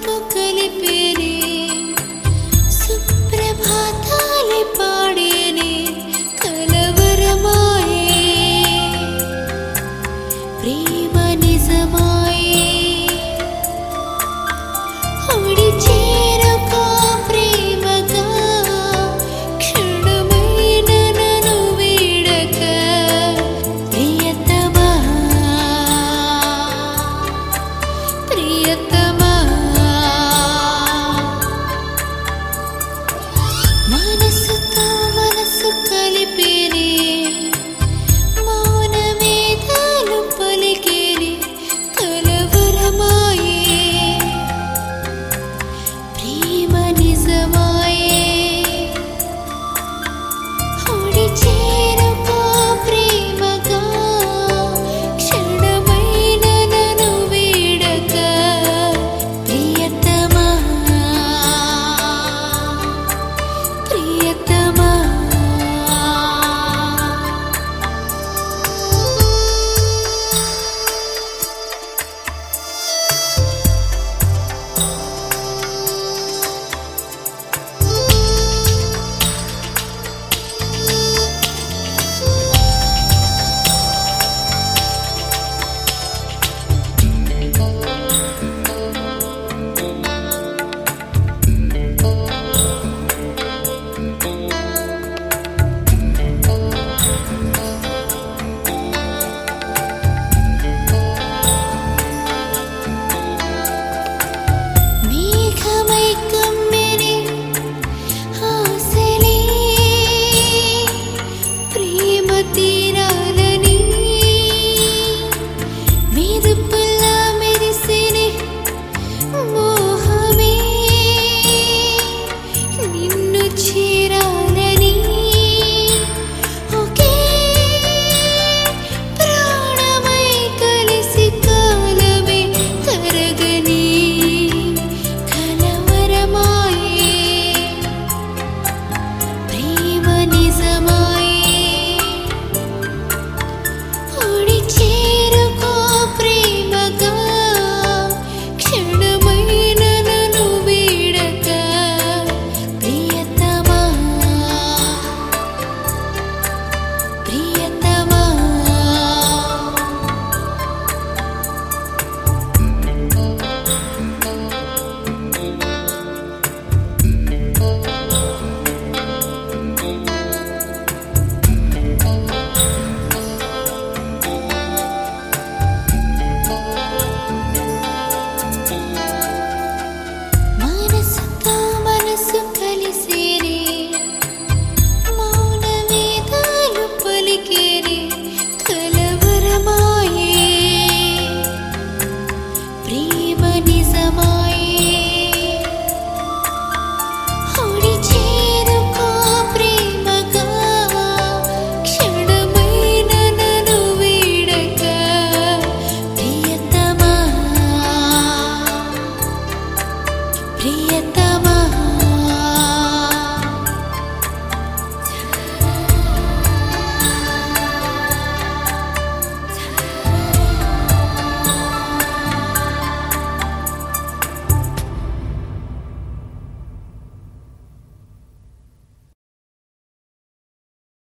మనసుకు కలిపేనే సుప్రభాతాలే పాడేనే కలవరమాయే ప్రేమ నిజమాయే ఒడి చేరుకో ప్రేమగా క్షణమైన నన్ను వీడక ప్రియతమా ప్రియతమా మనసుతో మనసు కలిపేనే మౌనమేధాలు పలికేనే కలవరమాయే ప్రేమ నిజమాయే ఒడి చేరుకో ప్రేమగా క్షణమైన నన్ను వీడక ప్రియతమా ప్రియతమా మేఘమై కమ్మెనే ఆశలే ప్రేమ తీరాలని మెరుపులా మెరిసెనే మోహమే నిన్ను చేరాలని ఒకే ప్రాణమై కలిసి కాలమే తరగని కలవరమాయే ప్రేమ నిజమాయే ఒడి చేరుకో ప్రేమగా క్షణమైన నన్ను వీడక ప్రియతమా ప్రియతమా మనసుతో మనసు కలిసేనే మౌనమేధాలు పలికేనే కలవరమాయే ప్రేమ నిజమాయే